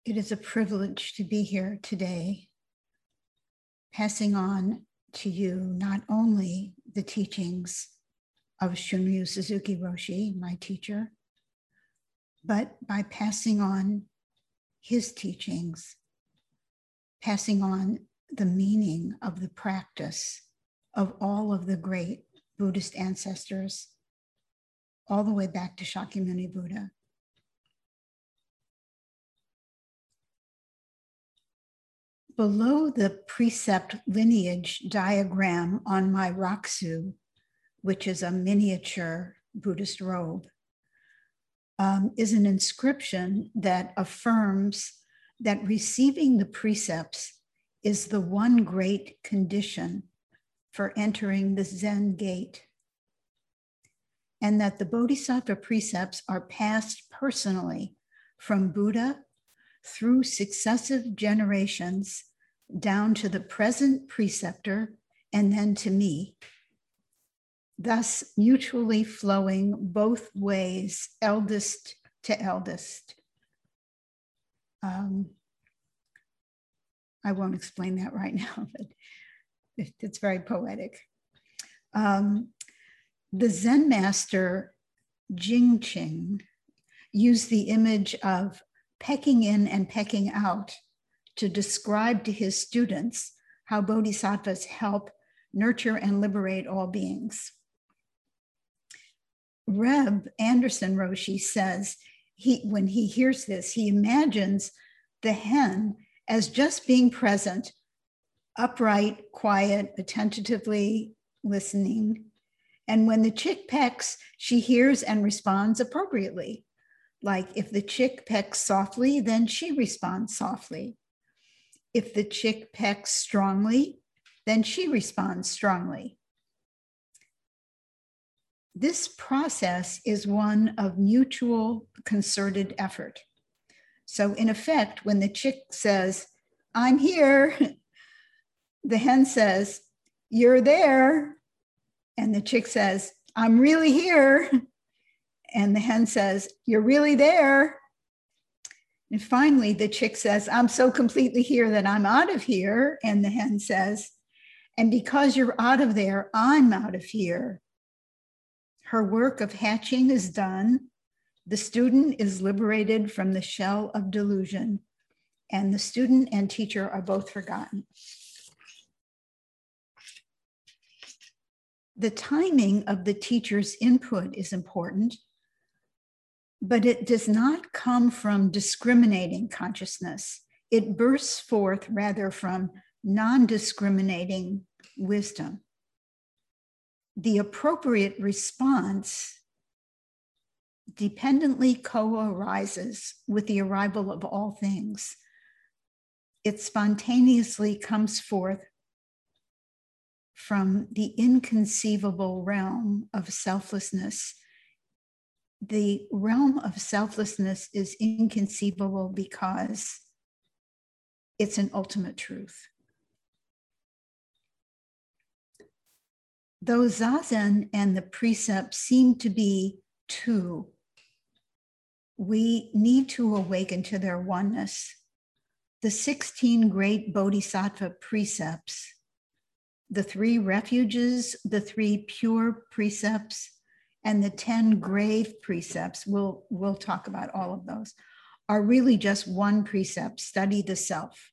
It is a privilege to be here today, passing on to you not only the teachings of Shunryu Suzuki Roshi, my teacher, but by passing on his teachings, passing on the meaning of the practice of all of the great Buddhist ancestors, all the way back to Shakyamuni Buddha. Below the precept lineage diagram on my Rakusu, which is a miniature Buddhist robe, is an inscription that affirms that receiving the precepts is the one great condition for entering the Zen gate, and that the Bodhisattva precepts are passed personally from Buddha through successive generations down to the present preceptor and then to me, thus mutually flowing both ways, eldest to eldest. I won't explain that right now, but it's very poetic. The Zen master Jingqing used the image of pecking in and pecking out to describe to his students how bodhisattvas help nurture and liberate all beings. Reb Anderson Roshi says when he hears this, he imagines the hen as just being present, upright, quiet, attentively listening. And when the chick pecks, she hears and responds appropriately. Like if the chick pecks softly, then she responds softly. If the chick pecks strongly, then she responds strongly. This process is one of mutual concerted effort. So in effect, when the chick says, "I'm here," the hen says, "You're there." And the chick says, "I'm really here." And the hen says, "You're really there." And finally, the chick says, "I'm so completely here that I'm out of here." And the hen says, "And because you're out of there, I'm out of here." Her work of hatching is done. The student is liberated from the shell of delusion, and the student and teacher are both forgotten. The timing of the teacher's input is important, but it does not come from discriminating consciousness. It bursts forth rather from non-discriminating wisdom. The appropriate response dependently co-arises with the arrival of all things. It spontaneously comes forth from the inconceivable realm of selflessness. The realm of selflessness is inconceivable because it's an ultimate truth. Though Zazen and the precepts seem to be two, we need to awaken to their oneness. The 16 great bodhisattva precepts, the 3 refuges, the 3 pure precepts, and the 10 grave precepts, we'll talk about all of those, are really just one precept: study the self.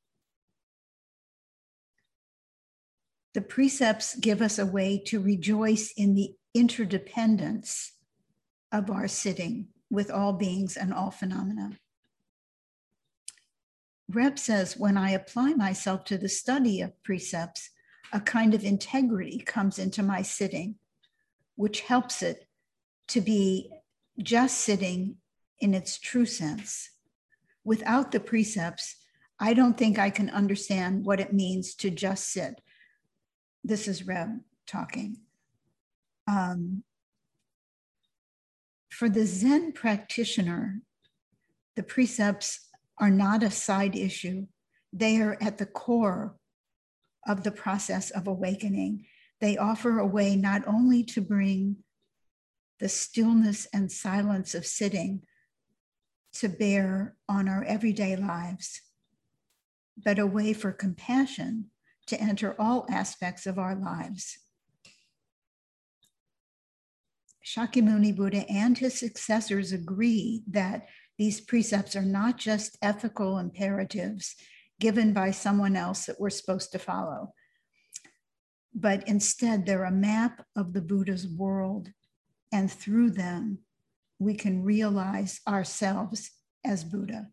The precepts give us a way to rejoice in the interdependence of our sitting with all beings and all phenomena. Reb says, when I apply myself to the study of precepts, a kind of integrity comes into my sitting, which helps it to be just sitting in its true sense. Without the precepts, I don't think I can understand what it means to just sit. This is Reb talking. For the Zen practitioner, the precepts are not a side issue. They are at the core of the process of awakening. They offer a way not only to bring the stillness and silence of sitting to bear on our everyday lives, but a way for compassion to enter all aspects of our lives. Shakyamuni Buddha and his successors agree that these precepts are not just ethical imperatives given by someone else that we're supposed to follow, but instead they're a map of the Buddha's world, and through them, we can realize ourselves as Buddha.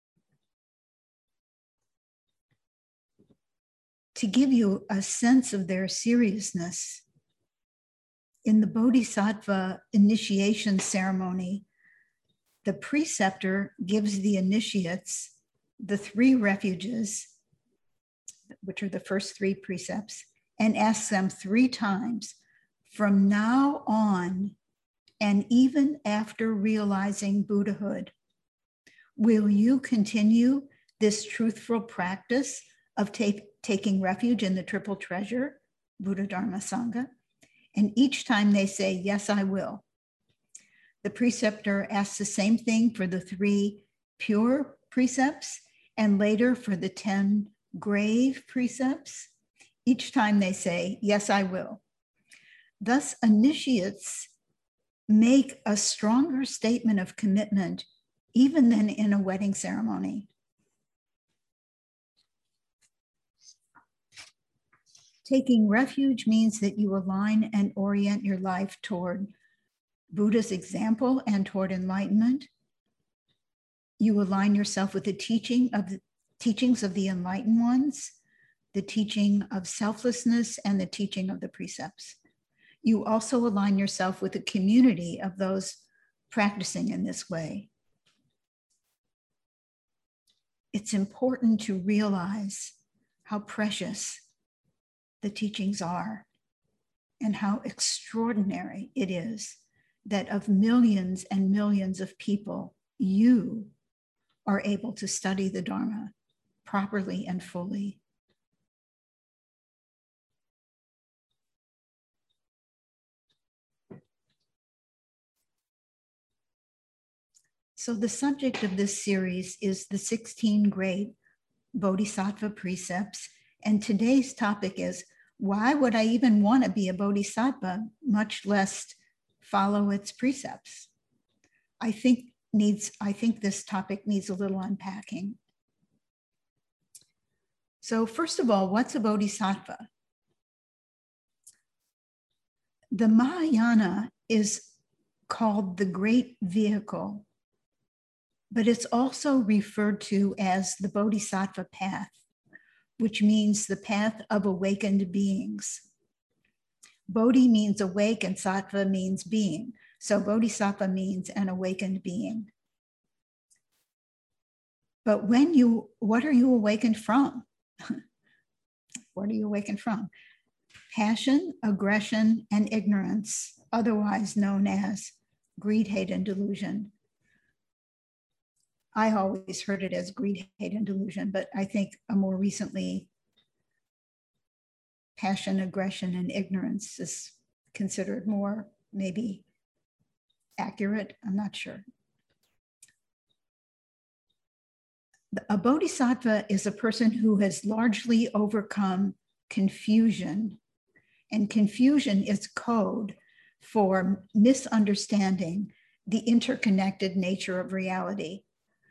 To give you a sense of their seriousness, in the Bodhisattva initiation ceremony, the preceptor gives the initiates the 3 refuges, which are the first 3 precepts, and asks them 3 times, from now on, and even after realizing Buddhahood, will you continue this truthful practice of taking refuge in the triple treasure, Buddha, Dharma, Sangha? And each time they say, yes, I will. The preceptor asks the same thing for the 3 pure precepts, and later for the 10 grave precepts. Each time they say, yes, I will. Thus, initiates make a stronger statement of commitment even than in a wedding ceremony. Taking refuge means that you align and orient your life toward Buddha's example and toward enlightenment. You align yourself with the teachings of the enlightened ones, the teaching of selflessness, and the teaching of the precepts. You also align yourself with the community of those practicing in this way. It's important to realize how precious the teachings are and how extraordinary it is that of millions and millions of people, you are able to study the Dharma properly and fully. So the subject of this series is the 16 great Bodhisattva precepts. And today's topic is, why would I even want to be a Bodhisattva, much less follow its precepts? I think this topic needs a little unpacking. So first of all, what's a Bodhisattva? The Mahayana is called the great vehicle, but it's also referred to as the Bodhisattva path, which means the path of awakened beings. Bodhi means awake and sattva means being. So Bodhisattva means an awakened being. But what are you awakened from? What are you awakened from? Passion, aggression, and ignorance, otherwise known as greed, hate, and delusion. I always heard it as greed, hate, and delusion, but I think more recently, passion, aggression, and ignorance is considered more maybe accurate. I'm not sure. A bodhisattva is a person who has largely overcome confusion, and confusion is code for misunderstanding the interconnected nature of reality.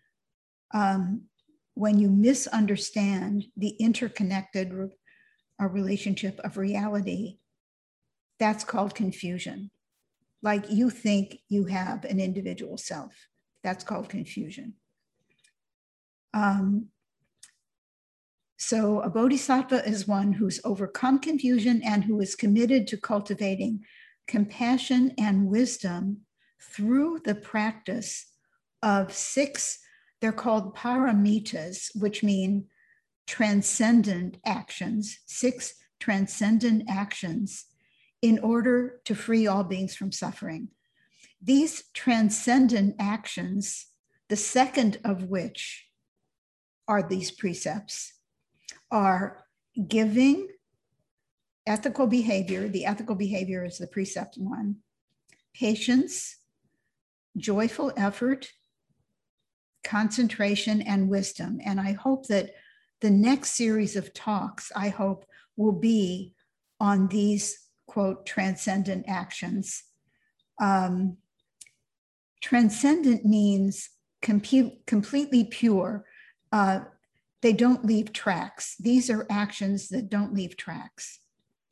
When you misunderstand the interconnected relationship of reality, that's called confusion. Like you think you have an individual self, that's called confusion. So a bodhisattva is one who's overcome confusion and who is committed to cultivating compassion and wisdom through the practice of 6, they're called paramitas, which mean transcendent actions, 6 transcendent actions in order to free all beings from suffering. These transcendent actions, the second of which are these precepts, are giving, ethical behavior, the ethical behavior is the precept 1, patience, joyful effort, concentration, and wisdom. And I hope that the next series of talks, I hope, will be on these, quote, transcendent actions. Transcendent means completely pure. They don't leave tracks. These are actions that don't leave tracks.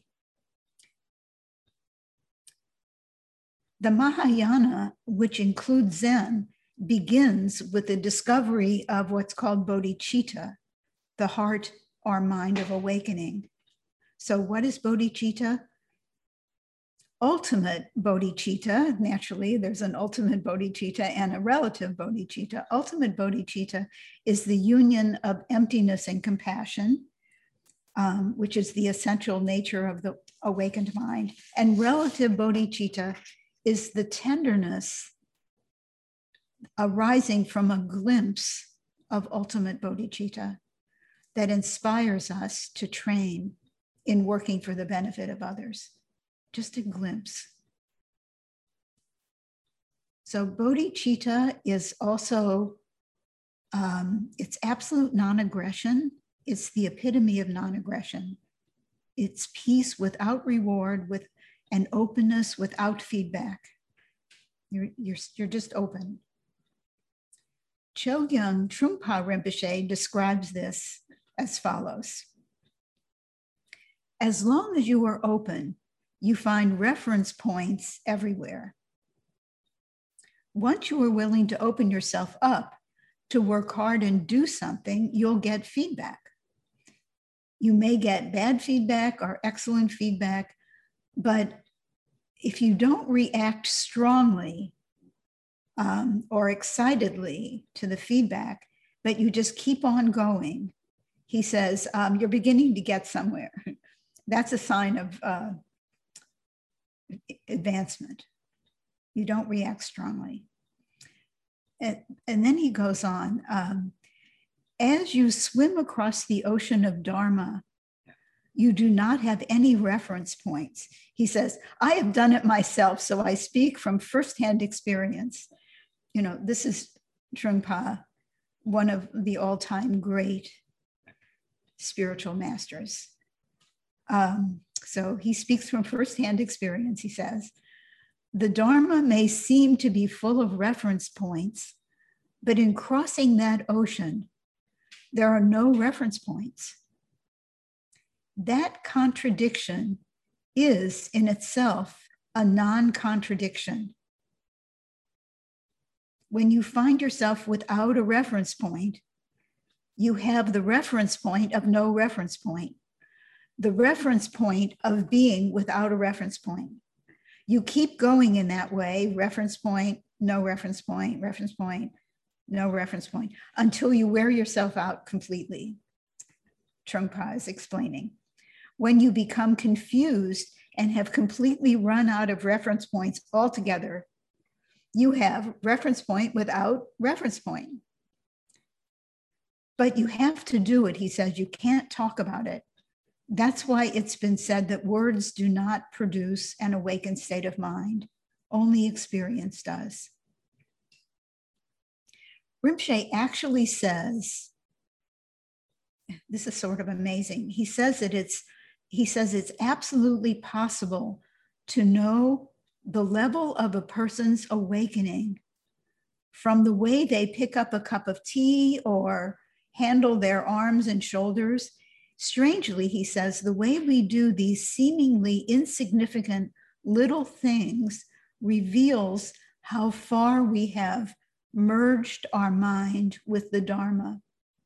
The Mahayana, which includes Zen, begins with the discovery of what's called bodhicitta, the heart or mind of awakening. So what is bodhicitta? Ultimate bodhicitta, naturally, there's an ultimate bodhicitta and a relative bodhicitta. Ultimate bodhicitta is the union of emptiness and compassion, which is the essential nature of the awakened mind. And relative bodhicitta is the tenderness arising from a glimpse of ultimate bodhicitta that inspires us to train in working for the benefit of others. Just a glimpse. So bodhicitta is also, it's absolute non-aggression. It's the epitome of non-aggression. It's peace without reward, with an openness without feedback. You're just open. Chogyam Trungpa Rinpoche describes this as follows. As long as you are open, you find reference points everywhere. Once you are willing to open yourself up to work hard and do something, you'll get feedback. You may get bad feedback or excellent feedback, but if you don't react strongly or excitedly to the feedback, but you just keep on going, he says, you're beginning to get somewhere. That's a sign of advancement. You don't react strongly. And then he goes on, as you swim across the ocean of Dharma, you do not have any reference points. He says, I have done it myself, so I speak from firsthand experience. You know, this is Trungpa, one of the all-time great spiritual masters. So he speaks from firsthand experience, he says. The Dharma may seem to be full of reference points, but in crossing that ocean, there are no reference points. That contradiction is in itself a non-contradiction. When you find yourself without a reference point, you have the reference point of no reference point, the reference point of being without a reference point. You keep going in that way, reference point, no reference point, reference point, no reference point, until you wear yourself out completely. Trungpa is explaining. When you become confused and have completely run out of reference points altogether, you have reference point without reference point. But you have to do it, he says. You can't talk about it. That's why it's been said that words do not produce an awakened state of mind. Only experience does. Rinpoche actually says, this is sort of amazing. He says that it's absolutely possible to know the level of a person's awakening from the way they pick up a cup of tea or handle their arms and shoulders. Strangely, he says, the way we do these seemingly insignificant little things reveals how far we have merged our mind with the Dharma.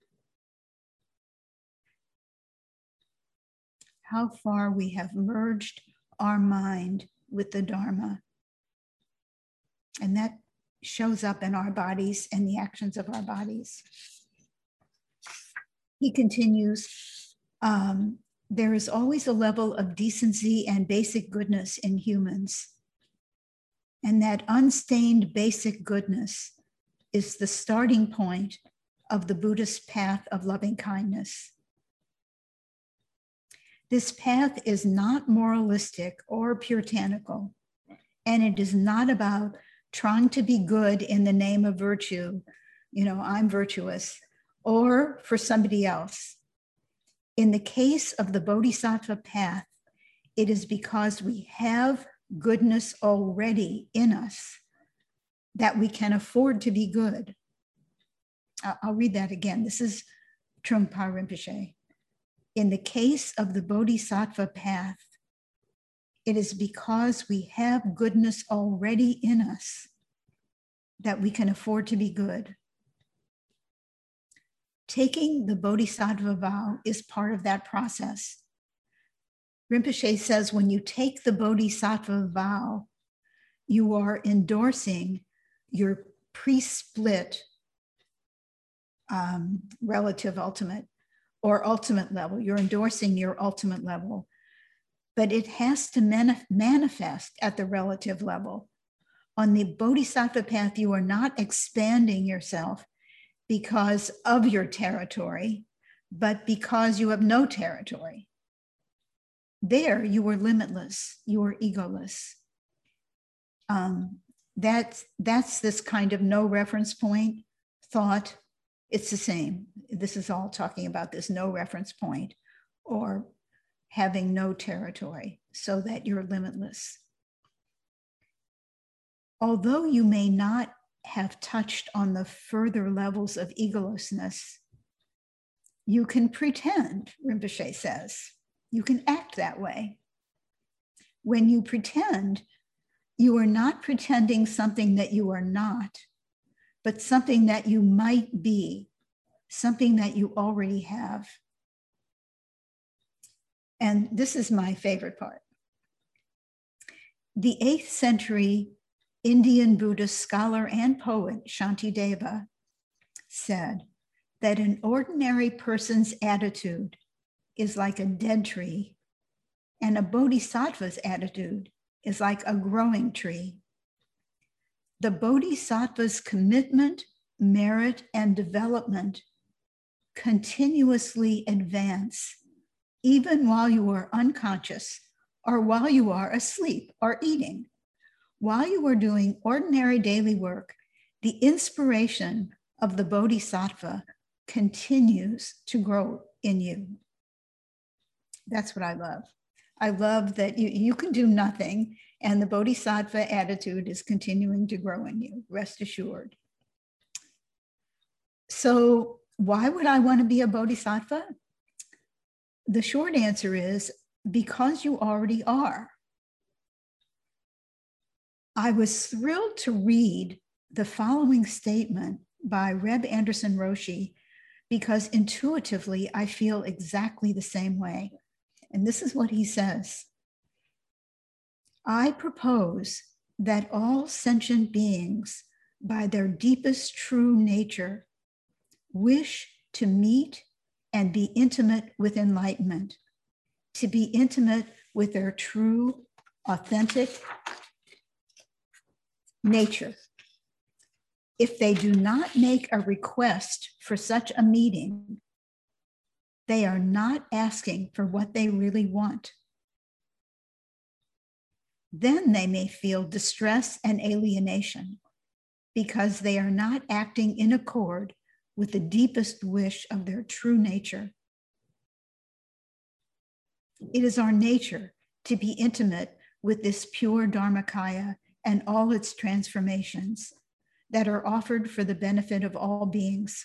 How far we have merged our mind with the Dharma. And that shows up in our bodies and the actions of our bodies. He continues, there is always a level of decency and basic goodness in humans. And that unstained basic goodness is the starting point of the Buddhist path of loving kindness. This path is not moralistic or puritanical, and it is not about trying to be good in the name of virtue, I'm virtuous, or for somebody else. In the case of the Bodhisattva path, it is because we have goodness already in us that we can afford to be good. I'll read that again. This is Trungpa Rinpoche. In the case of the Bodhisattva path, it is because we have goodness already in us that we can afford to be good. Taking the Bodhisattva vow is part of that process. Rinpoche says when you take the Bodhisattva vow, you are endorsing your pre-split relative ultimate or ultimate level. You're endorsing your ultimate level, but it has to manifest at the relative level. On the Bodhisattva path, you are not expanding yourself because of your territory, but because you have no territory. There, you are limitless, you are egoless. That's this kind of no reference point thought. It's the same. This is all talking about this no reference point or having no territory so that you're limitless. Although you may not have touched on the further levels of egolessness, you can pretend, Rinpoche says. You can act that way. When you pretend, you are not pretending something that you are not, but something that you might be, something that you already have. And this is my favorite part. The 8th century Indian Buddhist scholar and poet Shantideva said that an ordinary person's attitude is like a dead tree, and a bodhisattva's attitude is like a growing tree. The bodhisattva's commitment, merit, and development continuously advance, even while you are unconscious or while you are asleep or eating. While you are doing ordinary daily work, the inspiration of the bodhisattva continues to grow in you. That's what I love. I love that you can do nothing and the bodhisattva attitude is continuing to grow in you, rest assured. So why would I want to be a bodhisattva? The short answer is because you already are. I was thrilled to read the following statement by Reb Anderson Roshi because intuitively I feel exactly the same way. And this is what he says. I propose that all sentient beings, by their deepest true nature, wish to meet and be intimate with enlightenment, to be intimate with their true, authentic nature. If they do not make a request for such a meeting, they are not asking for what they really want. Then they may feel distress and alienation because they are not acting in accord with the deepest wish of their true nature. It is our nature to be intimate with this pure Dharmakaya and all its transformations that are offered for the benefit of all beings.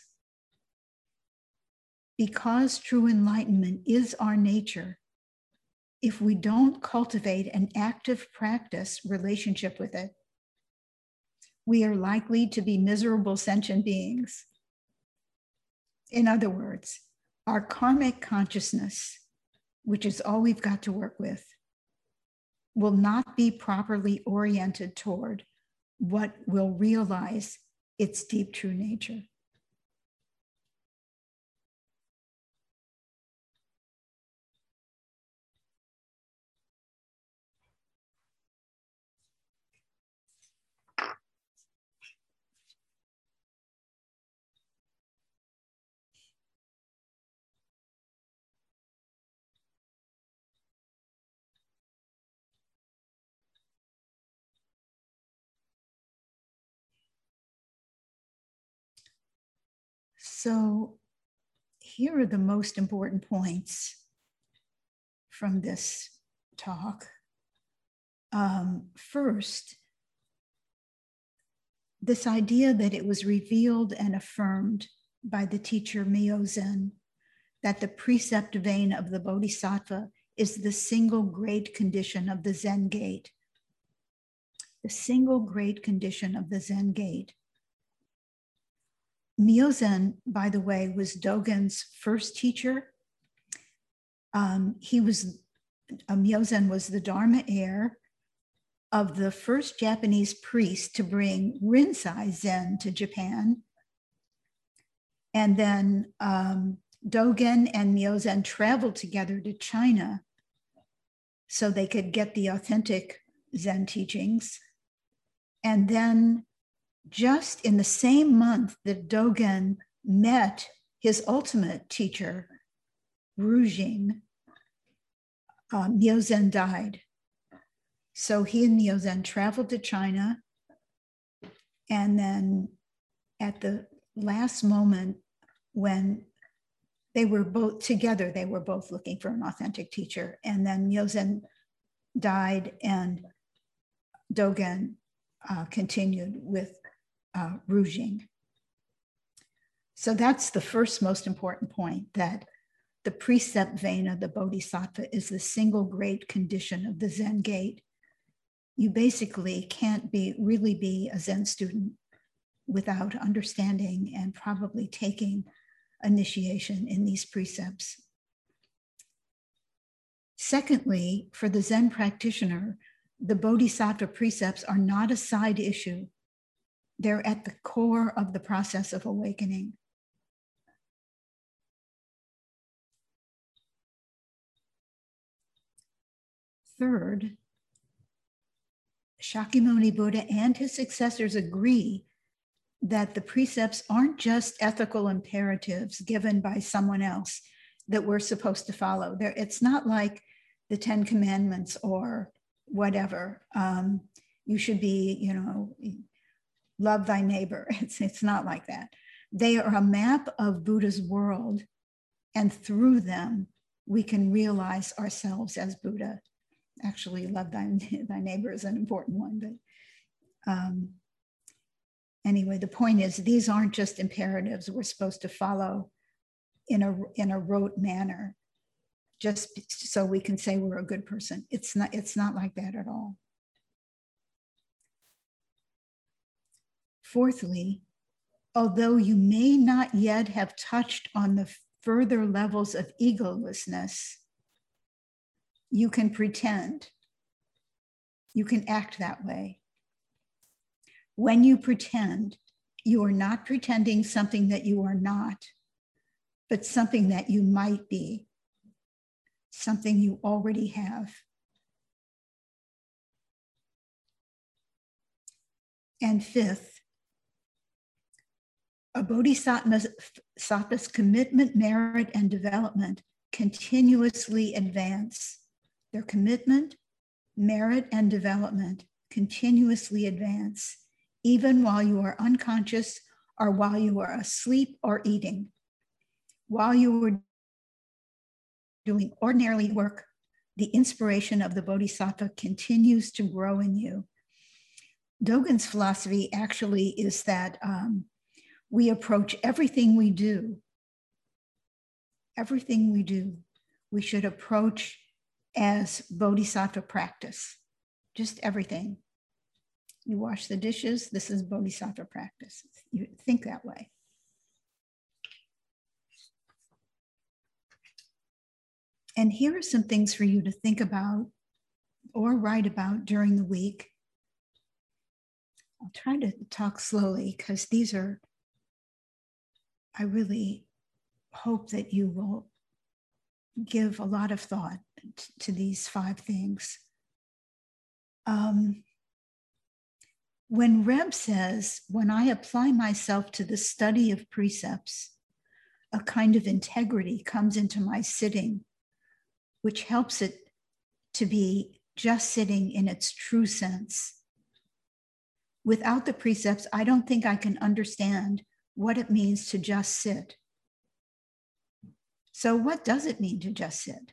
Because true enlightenment is our nature, if we don't cultivate an active practice relationship with it, we are likely to be miserable sentient beings. In other words, our karmic consciousness, which is all we've got to work with, will not be properly oriented toward what will realize its deep true nature. So here are the most important points from this talk. First, this idea that it was revealed and affirmed by the teacher Myozen that the precept vein of the Bodhisattva is the single great condition of the Zen gate. The single great condition of the Zen gate. Myozen, by the way, was Dogen's first teacher. Myozen was the Dharma heir of the first Japanese priest to bring Rinzai Zen to Japan. And then Dogen and Myozen traveled together to China so they could get the authentic Zen teachings. And then just in the same month that Dogen met his ultimate teacher, Rujing, Myozen died. So he and Myozen traveled to China, and then at the last moment when they were both together, they were both looking for an authentic teacher, and then Myozen died and Dogen continued with Rujing. So that's the first most important point, that the precept vein of the Bodhisattva is the single great condition of the Zen gate. You basically can't really be a Zen student without understanding and probably taking initiation in these precepts. Secondly, for the Zen practitioner, the Bodhisattva precepts are not a side issue. They're at the core of the process of awakening. Third, Shakyamuni Buddha and his successors agree that the precepts aren't just ethical imperatives given by someone else that we're supposed to follow. It's not like the 10 Commandments or whatever. You should be, love thy neighbor. It's not like that. They are a map of Buddha's world, and through them, we can realize ourselves as Buddha. Actually, love thy neighbor is an important one, but anyway, the point is, these aren't just imperatives we're supposed to follow in a rote manner, just so we can say we're a good person. It's not like that at all. Fourthly, although you may not yet have touched on the further levels of egolessness, you can pretend. You can act that way. When you pretend, you are not pretending something that you are not, but something that you might be, something you already have. And fifth, a bodhisattva's commitment, merit, and development continuously advance. Their commitment, merit, and development continuously advance, even while you are unconscious or while you are asleep or eating. While you are doing ordinary work, the inspiration of the bodhisattva continues to grow in you. Dogen's philosophy actually is that we approach everything we do, we should approach as bodhisattva practice, just everything. You wash the dishes, this is bodhisattva practice. You think that way. And here are some things for you to think about or write about during the week. I'll try to talk slowly because these are, I really hope that you will give a lot of thought to these 5 things. When Reb says, when I apply myself to the study of precepts, a kind of integrity comes into my sitting, which helps it to be just sitting in its true sense. Without the precepts, I don't think I can understand what it means to just sit. So what does it mean to just sit?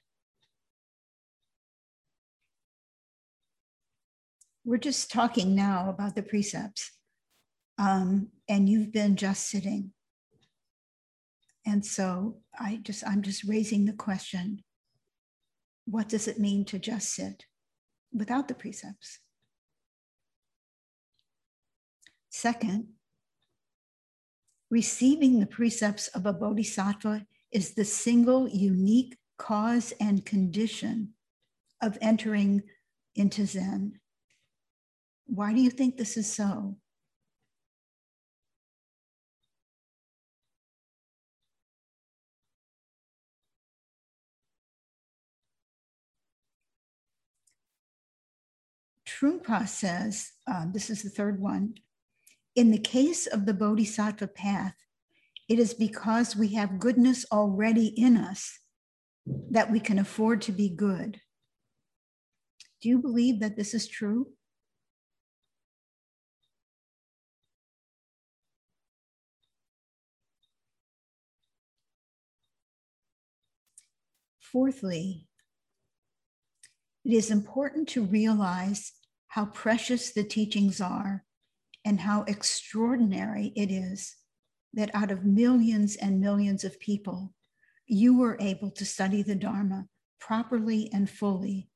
We're just talking now about the precepts, and you've been just sitting. And so I'm just raising the question, what does it mean to just sit without the precepts? Second, receiving the precepts of a bodhisattva is the single unique cause and condition of entering into Zen. Why do you think this is so? Trungpa says, this is the third one, in the case of the bodhisattva path, it is because we have goodness already in us that we can afford to be good. Do you believe that this is true? Fourthly, it is important to realize how precious the teachings are and how extraordinary it is that out of millions and millions of people, you were able to study the Dharma properly and fully.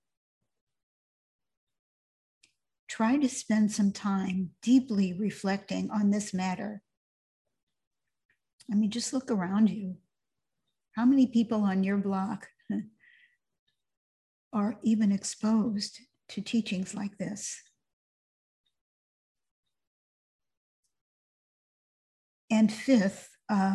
Try to spend some time deeply reflecting on this matter. I mean, just look around you. How many people on your block are even exposed to teachings like this? And fifth,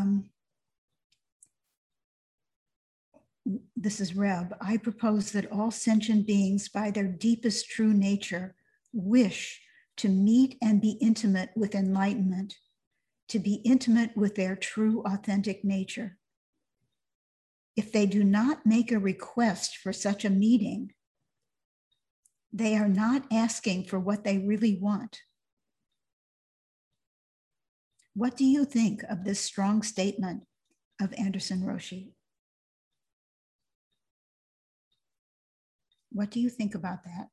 this is Reb, I propose that all sentient beings by their deepest true nature wish to meet and be intimate with enlightenment, to be intimate with their true authentic nature. If they do not make a request for such a meeting, they are not asking for what they really want. What do you think of this strong statement of Anderson Roshi? What do you think about that?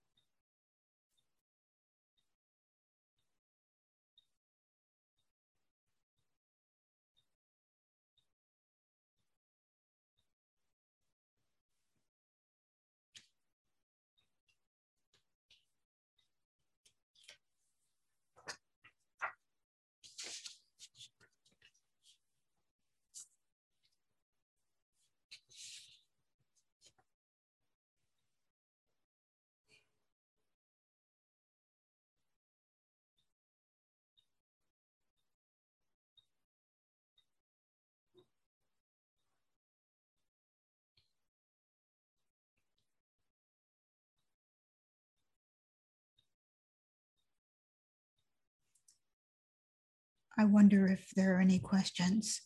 I wonder if there are any questions.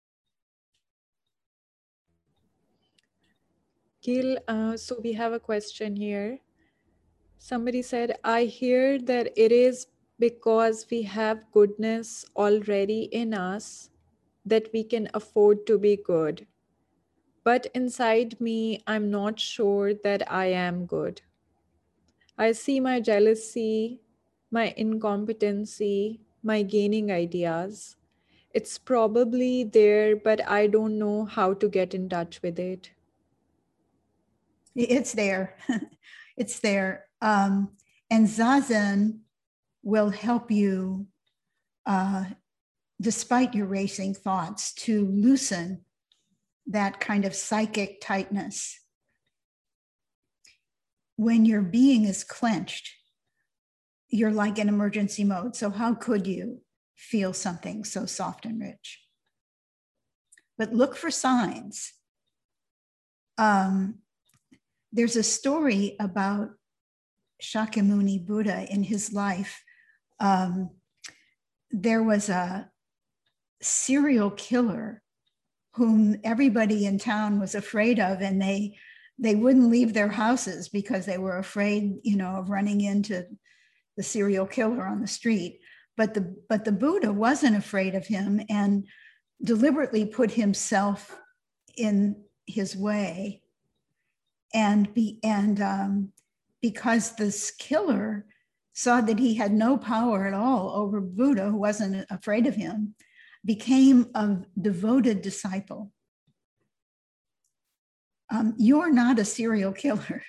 Gil, so we have a question here. Somebody said, I hear that it is because we have goodness already in us that we can afford to be good. But inside me, I'm not sure that I am good. I see my jealousy, my incompetency, my gaining ideas. It's probably there, but I don't know how to get in touch with it. It's there. It's there. And Zazen will help you, despite your racing thoughts, to loosen that kind of psychic tightness. When your being is clenched, you're like in emergency mode. So how could you feel something so soft and rich? But look for signs. There's a story about Shakyamuni Buddha in his life. There was a serial killer whom everybody in town was afraid of, and they wouldn't leave their houses because they were afraid, of running into the serial killer on the street. But the Buddha wasn't afraid of him and deliberately put himself in his way. And because this killer saw that he had no power at all over Buddha, who wasn't afraid of him, became a devoted disciple. You're not a serial killer.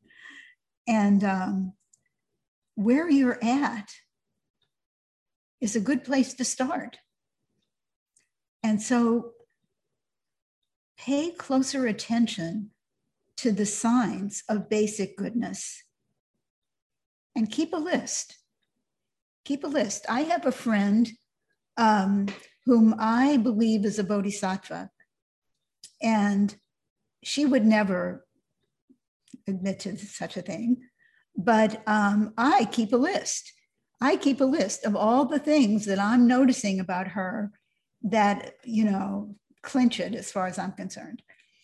And where you're at is a good place to start. And so pay closer attention to the signs of basic goodness and keep a list. Keep a list. I have a friend whom I believe is a bodhisattva, and she would never admit to such a thing, but I keep a list. I keep a list of all the things that I'm noticing about her that, clinch it as far as I'm concerned.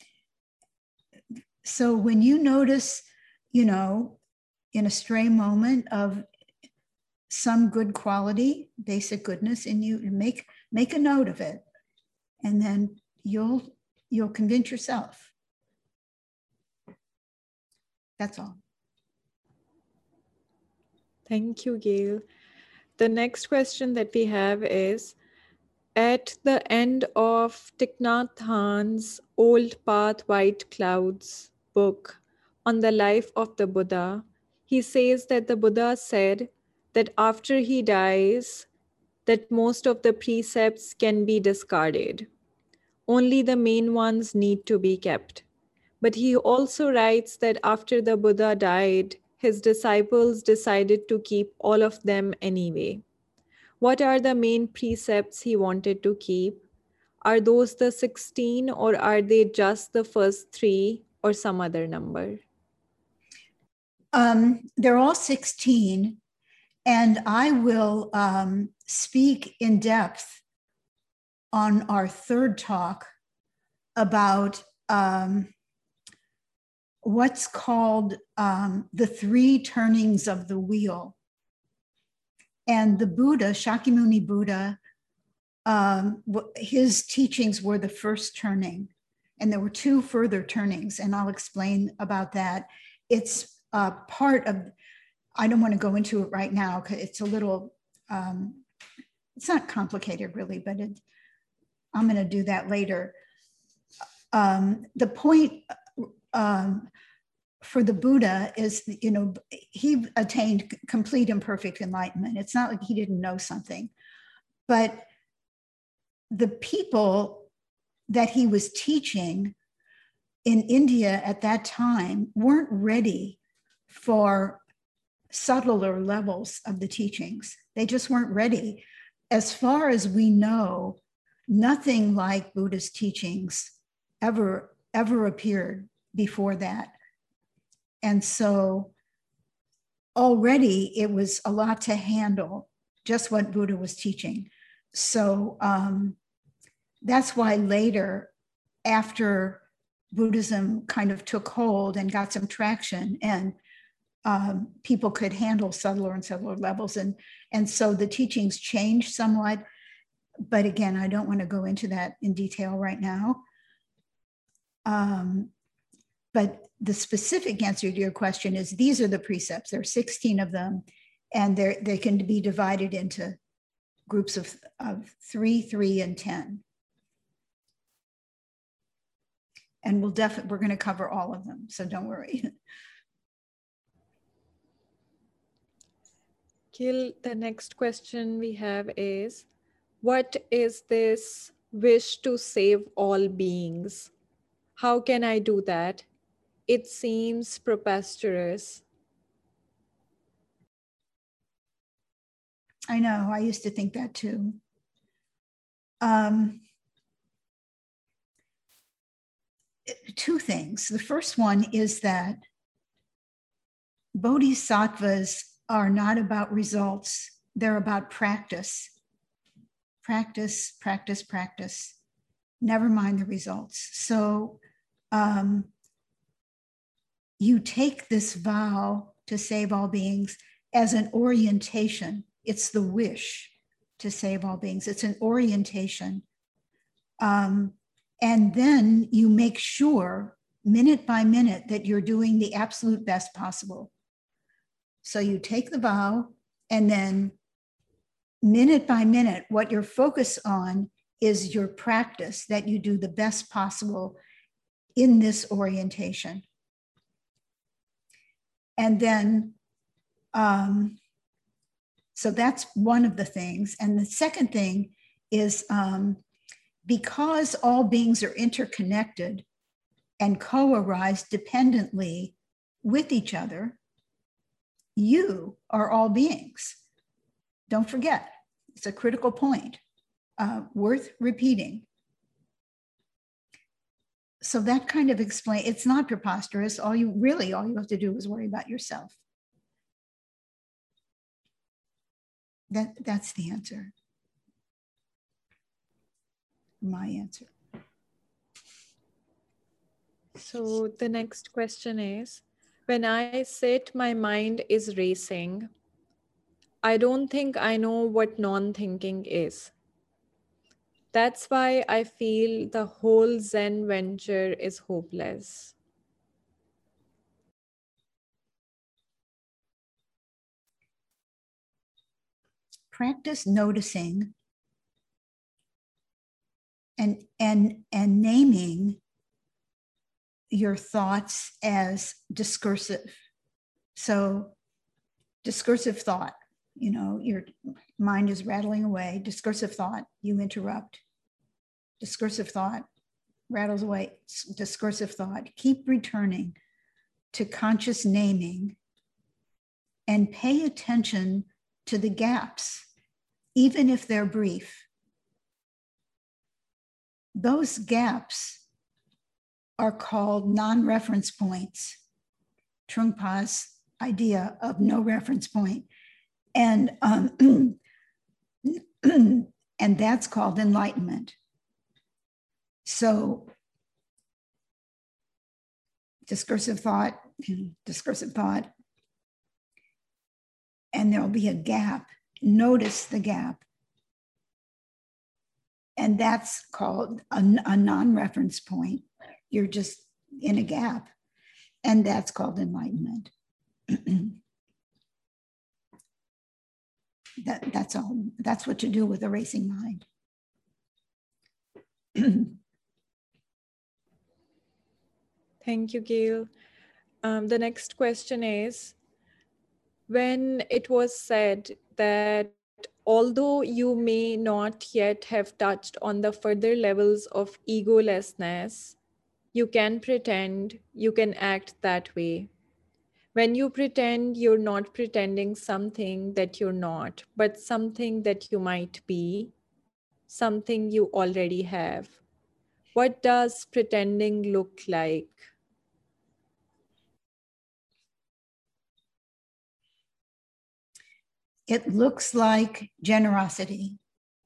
So when you notice, in a stray moment of some good quality, basic goodness in you, make a note of it, and then you'll convince yourself. That's all. Thank you, Gail. The next question that we have is, at the end of Thich Nhat Hanh's Old Path, White Clouds book on the life of the Buddha, he says that the Buddha said that after he dies, that most of the precepts can be discarded. Only the main ones need to be kept. But he also writes that after the Buddha died, his disciples decided to keep all of them anyway. What are the main precepts he wanted to keep? Are those the 16, or are they just the first 3 or some other number? They're all 16, and I will speak in depth on our third talk about what's called the 3 turnings of the wheel. And the Buddha, Shakyamuni Buddha, his teachings were the first turning, and there were 2 further turnings, and I'll explain about that. It's part of, I don't want to go into it right now because it's a little, it's not complicated really, but I'm going to do that later. The point for the Buddha is, he attained complete and perfect enlightenment. It's not like he didn't know something, but the people that he was teaching in India at that time weren't ready for subtler levels of the teachings. They just weren't ready. As far as we know, nothing like Buddha's teachings ever appeared before that. And so already it was a lot to handle, just what Buddha was teaching. So that's why later, after Buddhism kind of took hold and got some traction, and people could handle subtler and subtler levels. And so the teachings changed somewhat. But again, I don't want to go into that in detail right now. But the specific answer to your question is, these are the precepts. There are 16 of them, and they can be divided into groups of 3, 3, and 10. And we're going to cover all of them, so don't worry. Gil, the next question we have is, what is this wish to save all beings? How can I do that? It seems preposterous. I know, I used to think that too. Two things. The first one is that bodhisattvas are not about results. They're about practice. Practice, practice, practice. Never mind the results. So you take this vow to save all beings as an orientation. It's the wish. to save all beings. It's an orientation. And then you make sure, minute by minute, that you're doing the absolute best possible. So you take the vow, and then minute by minute, what you're focused on is your practice, that you do the best possible in this orientation. And then, so that's one of the things. And the second thing is, because all beings are interconnected and co-arise dependently with each other, you are all beings. Don't forget, it's a critical point, worth repeating. So that kind of explains, it's not preposterous. All you have to do is worry about yourself. That's the answer. My answer. So the next question is, when I sit, my mind is racing. I don't think I know what non-thinking is. That's why I feel the whole Zen venture is hopeless. Practice noticing and naming your thoughts as discursive. So discursive thought, your mind is rattling away. Discursive thought, you interrupt. Discursive thought rattles away. Discursive thought. Keep returning to conscious naming and pay attention to the gaps, even if they're brief. Those gaps are called non-reference points. Trungpa's idea of no reference point. And, and that's called enlightenment. So discursive thought, and there'll be a gap. Notice the gap. And that's called a non-reference point. You're just in a gap. And that's called enlightenment. That's all. That's what you do with a racing mind. Thank you, Gail. The next question is, when it was said that although you may not yet have touched on the further levels of egolessness, you can pretend, you can act that way. When you pretend, you're not pretending something that you're not, but something that you might be, something you already have. What does pretending look like? It looks like generosity,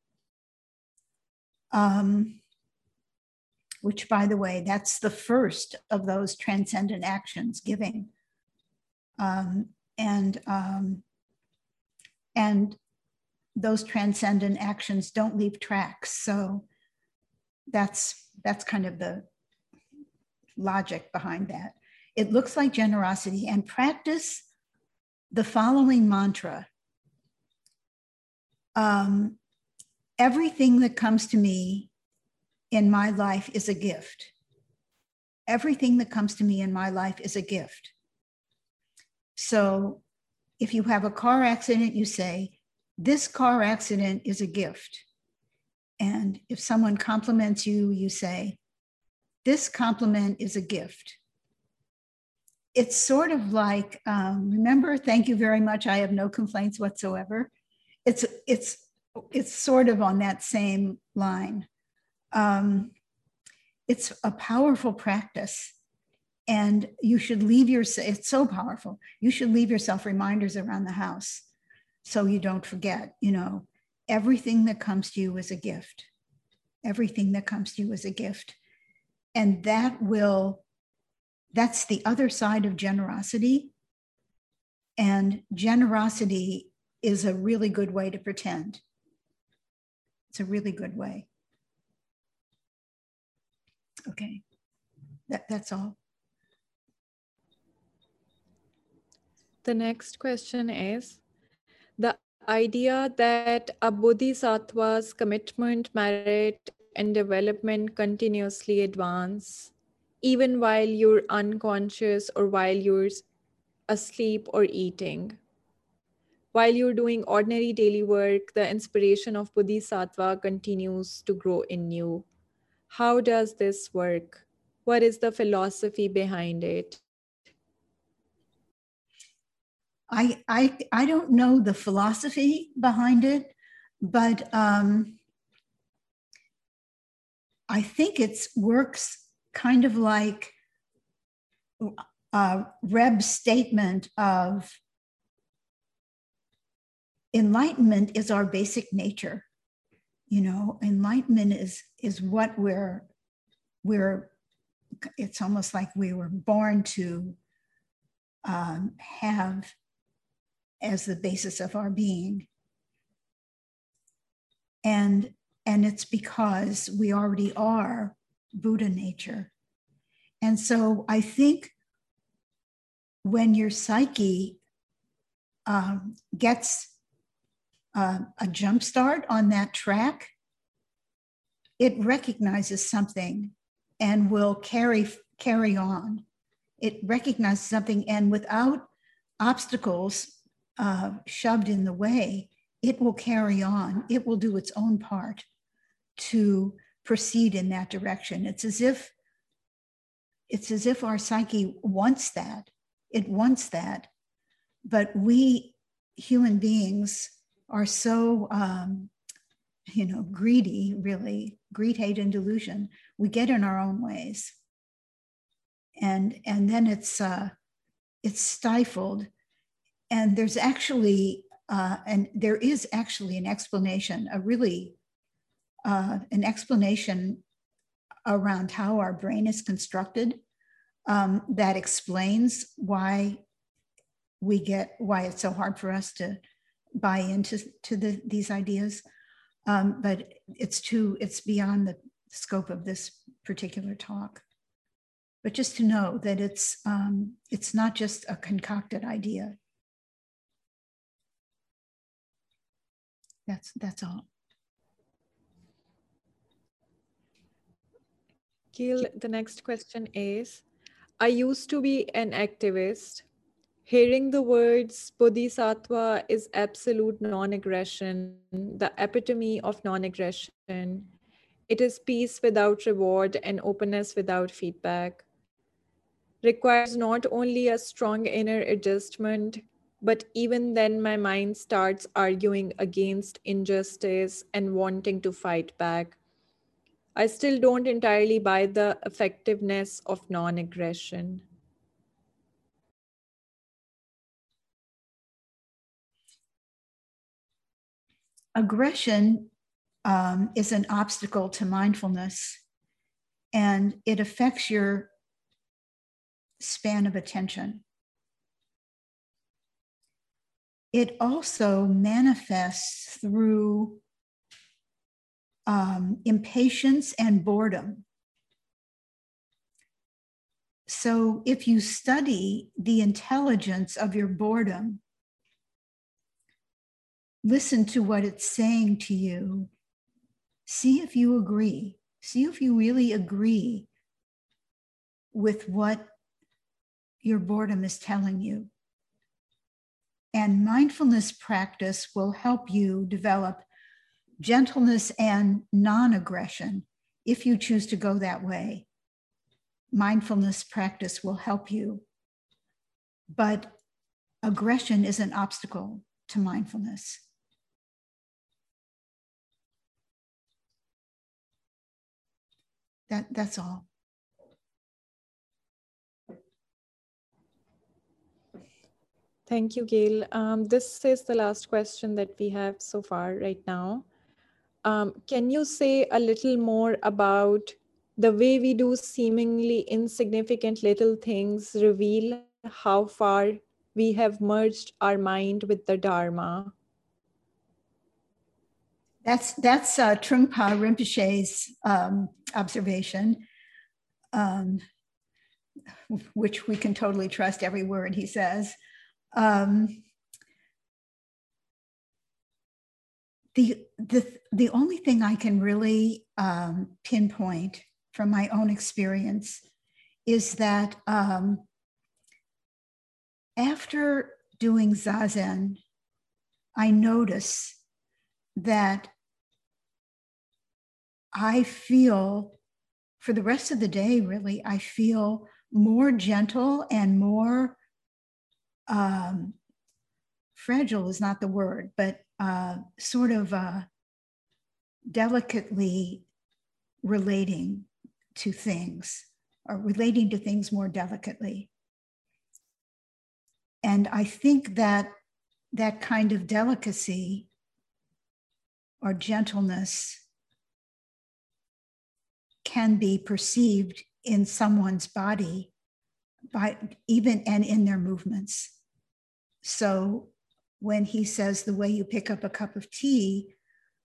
which, by the way, that's the first of those transcendent actions, giving. And those transcendent actions don't leave tracks. So that's kind of the logic behind that. It looks like generosity, and practice the following mantra. Everything that comes to me in my life is a gift. Everything that comes to me in my life is a gift. So if you have a car accident, you say, this car accident is a gift. And if someone compliments you, you say, this compliment is a gift. It's sort of like, remember, thank you very much, I have no complaints whatsoever. It's sort of on that same line. It's a powerful practice, and you should leave yourself, it's so powerful. You should leave yourself reminders around the house so you don't forget, everything that comes to you is a gift. Everything that comes to you is a gift. And that's the other side of generosity. And generosity is a really good way to pretend. It's a really good way. Okay, that's all. The next question is, the idea that a bodhisattva's commitment, merit, and development continuously advance, even while you're unconscious or while you're asleep or eating. While you're doing ordinary daily work, the inspiration of bodhisattva continues to grow in you. How does this work? What is the philosophy behind it? I don't know the philosophy behind it, but I think it works kind of like Reb's statement of enlightenment is our basic nature. You know, enlightenment is what we're it's almost like we were born to have as the basis of our being. And it's because we already are Buddha nature. And so I think when your psyche gets a jump start on that track, it recognizes something and will carry on. It recognizes something, and without obstacles shoved in the way, it will carry on. It will do its own part to proceed in that direction. It's as if our psyche wants that. It wants that. But we human beings are so, greedy, really, greed, hate, and delusion. We get in our own ways. And then it's stifled. And there's actually, there is actually an explanation, an explanation around how our brain is constructed that explains why it's so hard for us to buy into these ideas. But it's beyond the scope of this particular talk. But just to know that it's not just a concocted idea. That's all. Gil, the next question is, I used to be an activist. Hearing the words Bodhisattva is absolute non-aggression, the epitome of non-aggression. It is peace without reward and openness without feedback. Requires not only a strong inner adjustment, but even then my mind starts arguing against injustice and wanting to fight back. I still don't entirely buy the effectiveness of non-aggression. Aggression is an obstacle to mindfulness, and it affects your span of attention. It also manifests through impatience and boredom. So if you study the intelligence of your boredom, listen to what it's saying to you, see if you agree, see if you really agree with what your boredom is telling you. And mindfulness practice will help you develop gentleness and non-aggression if you choose to go that way. Mindfulness practice will help you. But aggression is an obstacle to mindfulness. That's all. Thank you, Gail. This is the last question that we have so far right now. Can you say a little more about the way we do seemingly insignificant little things reveal how far we have merged our mind with the Dharma? That's Trungpa Rinpoche's observation, which we can totally trust every word he says. The only thing I can really pinpoint from my own experience is that after doing Zazen, I notice that I feel, for the rest of the day, really, I feel more gentle and more fragile is not the word, but sort of delicately relating to things, or relating to things more delicately. And I think that that kind of delicacy or gentleness can be perceived in someone's body by even and in their movements. So when he says the way you pick up a cup of tea,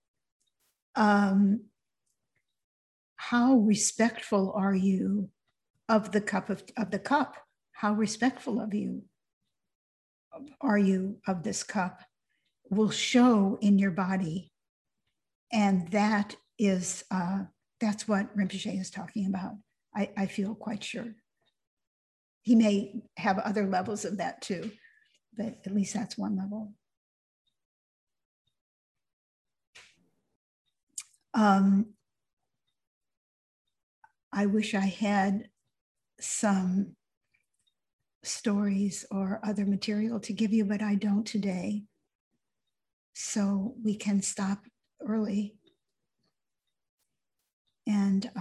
how respectful are you of the cup of the cup? How respectful of you are you of this cup will show in your body. And that is, that's what Rinpoche is talking about. I feel quite sure. He may have other levels of that too, but at least that's one level. I wish I had some stories or other material to give you, but I don't today. So we can stop early and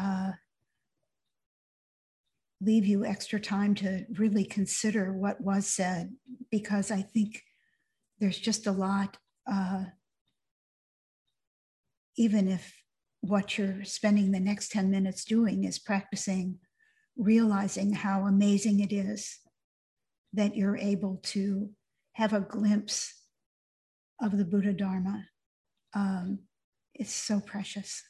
leave you extra time to really consider what was said, because I think there's just a lot, even if what you're spending the next 10 minutes doing is practicing, realizing how amazing it is that you're able to have a glimpse of the Buddha Dharma. It's so precious.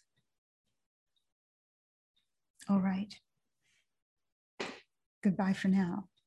All right. Goodbye for now.